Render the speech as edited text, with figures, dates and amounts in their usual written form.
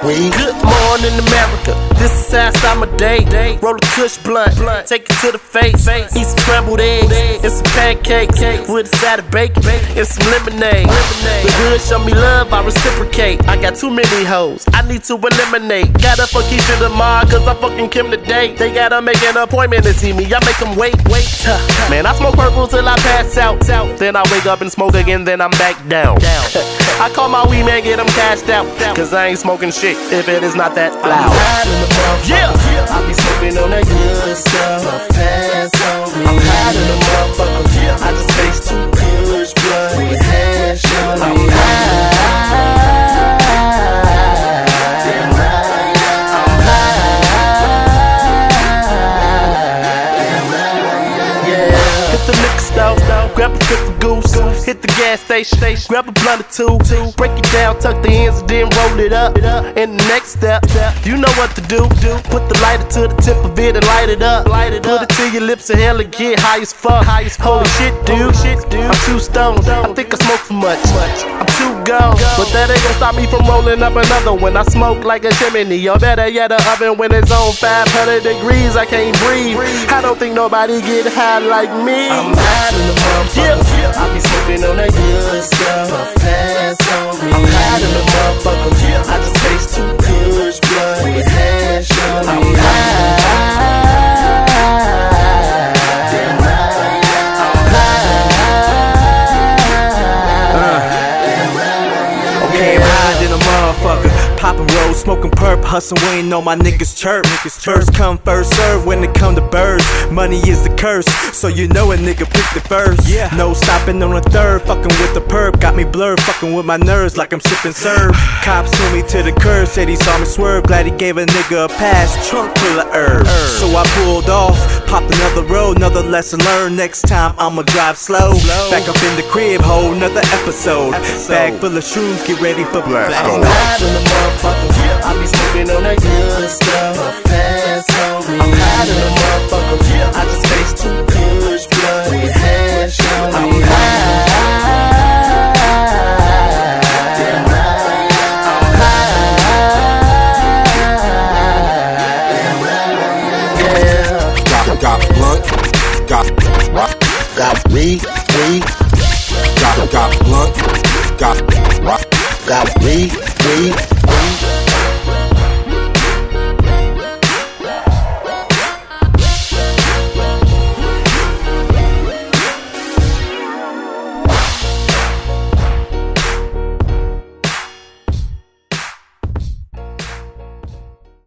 weed. Good morning, America. This is how I start my day. Roll a kush blunt, take it to the face. Eat some scrambled eggs and some pancakes with a side of bacon and some lemonade. The hood show me love, I reciprocate. I got too many hoes, I need to eliminate. Gotta fuck Keisha tomorrow, cause I'm fucking Kim today. They gotta make an appointment to see me, I make them wait. Man, I smoke purple till I pass out. Then I wake up and smoke again, then I'm back down. I call my weed man, get him cashed out. Cause I ain't smoking shit if it is not that loud. Yeah, I be smoking on that good stuff. Pass on me. I'm high in the motherfucker. I just taste too kush blunt with hash on me. I'm high. Grab a fifth of goose, hit the gas station, grab a blunt or two, break it down, tuck the ends and then roll it up. And the next step, you know what to do. Put the lighter to the tip of it and light it up. Put it to your lips and hell and get high as fuck. Holy shit, dude, I'm too stoned. I think I smoke too much. I'm too gone, but that ain't gonna stop me from rolling up another one. I smoke like a chimney, or better yet, an oven when it's on 500 degrees. I can't breathe. I don't think nobody get high like me. I'm high in the motherfucker. I be smoking on that good stuff. Pass on me. I'm high in the motherfucker. I just taste too kush blunt with hash on me. I'm high. Poppin' rolls, smoking perp, hustlin', waiting on my niggas chirp. First come, first serve when it come to birds. Money is the curse, so you know a nigga picked it first. No stopping on the third, fucking with the perp. Got me blurred, fucking with my nerves like I'm sipping serve. Cops threw me to the curb, said he saw me swerve. Glad he gave a nigga a pass, trunk full of herbs. So I pulled off, popped another road, another lesson learned. Next time I'ma drive slow. Back up in the crib, whole nother episode. Bag full of shrooms, get ready for blast. I be smoking on that good stuff. Pass on me. I'm high in the motherfucker. I just taste too kush blunt with hash on me. I'm high. Got blunt, got weed, got blunt, got weed.